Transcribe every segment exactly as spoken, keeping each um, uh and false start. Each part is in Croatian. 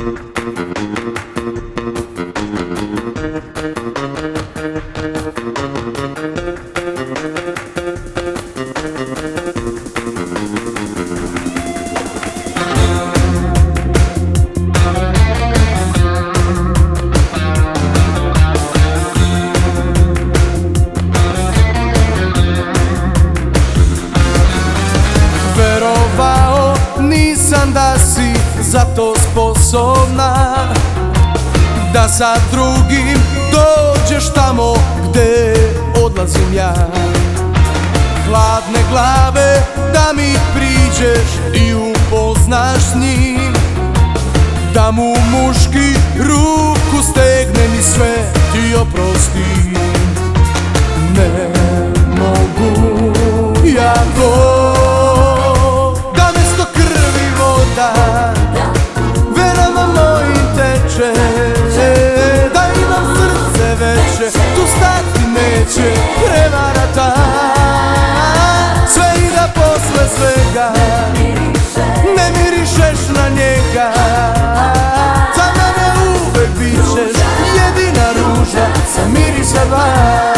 Verovao nisam da si za to sposobna, da sa drugim dođeš tamo gde odlazim ja. Hladne glave da mi priđeš i upoznaš s njim, da mu muški ruku stegnem i sve ti oprostim. Ne mogu ja to, da mesto krvi voda venama mojim teče, da imam srce veće, tu stati neće prevara ta. Sve i da posle svega ne mirišeš na njega, za mene uvek bićeš jedina ruža sa mirisa dva.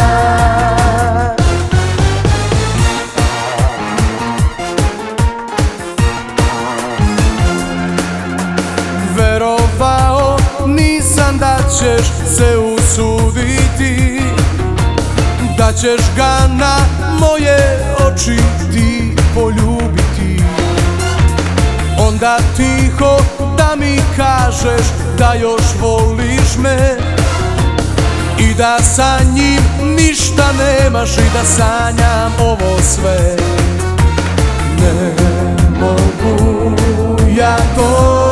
Verovao nisam da ćeš se usuditi, da ćeš ga na moje oči ti poljubiti. Onda tiho da mi kažeš da još voliš me i da sa njim ništa nemaš i da sanjam ovo sve. Ne mogu ja to.